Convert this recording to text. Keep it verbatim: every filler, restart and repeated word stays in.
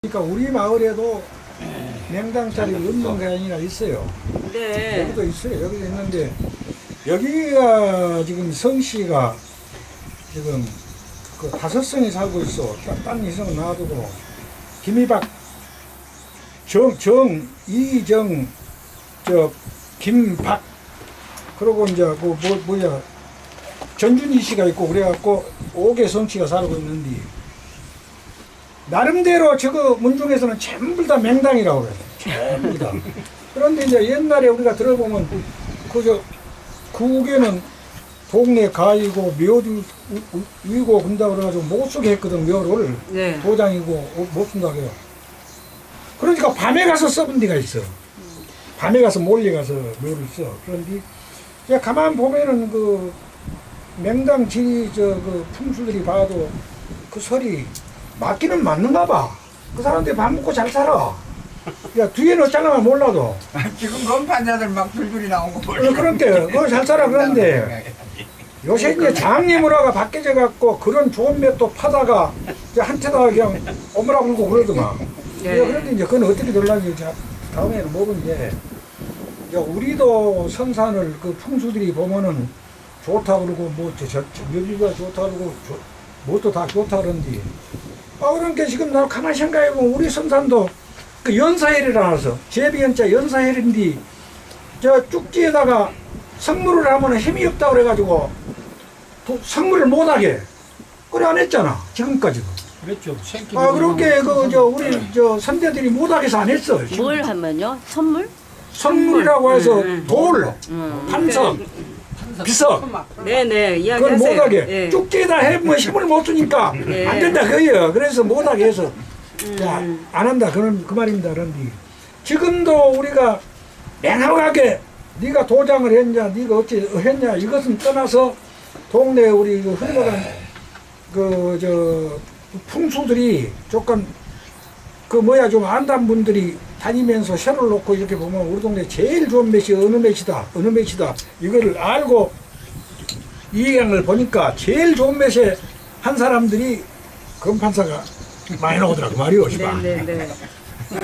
그러니까 우리 마을에도 맹당짜리 운동장이가 있어요. 네. 여기도 있어요. 여기도 있는데 여기가 지금 성씨가 지금 그 다섯 성이 살고 있어. 딴, 딴 이성은 놔두고 김이박, 정, 정, 이정, 저 김박, 그리고 이제 그 뭐, 뭐야 전준희 씨가 있고 그래갖고 오개 성씨가 살고 있는데 나름대로 저거 문중에서는 전부 다 맹당이라고 그래요. 전부 다. 그런데 이제 옛날에 우리가 들어보면 그저 그게는 동네 가이고 묘도 위고 근다 그래가지고 못 쓰게 했거든. 묘를 네. 도장이고 못 쓴다고 해요. 그러니까 밤에 가서 써본 데가 있어. 밤에 가서 몰래 가서 묘를 써. 그런데 이제 가만 보면은 그 맹당 지리 저 그 풍수들이 봐도 그 설이 맞기는 맞는가 봐. 그 사람들이 밥 먹고 잘 살아. 야 뒤에는 어쩌나 몰라도. 지금 건판자들 막 줄줄이 나온 거 어, 그런데 그거 잘 살아. 그런데 요새 이제 장리문화가 바뀌져 갖고 그런 좋은 맷도 파다가 이제 한테다가 그냥 오므라 불고 그러더만. 네. 그런데 이제 그건 어떻게 될란지 다음에는 모르는데 이제 우리도 선산을 그 풍수들이 보면은 좋다 그러고 뭐저 묘비가 좋다 그러고 뭐도 다 좋다 그러는데 아 그러니까 지금 나 가만히 생각해보면 우리 선산도 그 연사헬이라서 제비연자 연사헬인데 저 쭉지에다가 성물을 하면 힘이 없다 그래가지고 도, 성물을 못하게 그래 안 했잖아 지금까지도. 그랬죠. 아 그렇게 그 저 우리 저 선대들이 못하게 해서 안 했어. 뭘 하면요? 선물? 성물이라고 해서 음, 돌, 음. 판석, 비석 네네. 그걸 이야기하세요. 못하게 예. 쭉지에다 해보면 힘을 못 주니까 예. 안 된다 그거예요. 그래서 못하게 해서 야, 음. 안 한다 그런 그 말입니다. 그런데 지금도 우리가 명확하게 네가 도장을 했냐, 네가 어찌 했냐 이것은 떠나서 동네 우리 그 흘러간 그 저 풍수들이 조금 그 뭐야 좀 안단 분들이 다니면서 셔를 놓고 이렇게 보면 우리 동네 제일 좋은 매시 어느 매시다 어느 매시다 이거를 알고 이행을 보니까 제일 좋은 매시 한 사람들이 금판사가 많이 나오더라고 말이오. 네네네.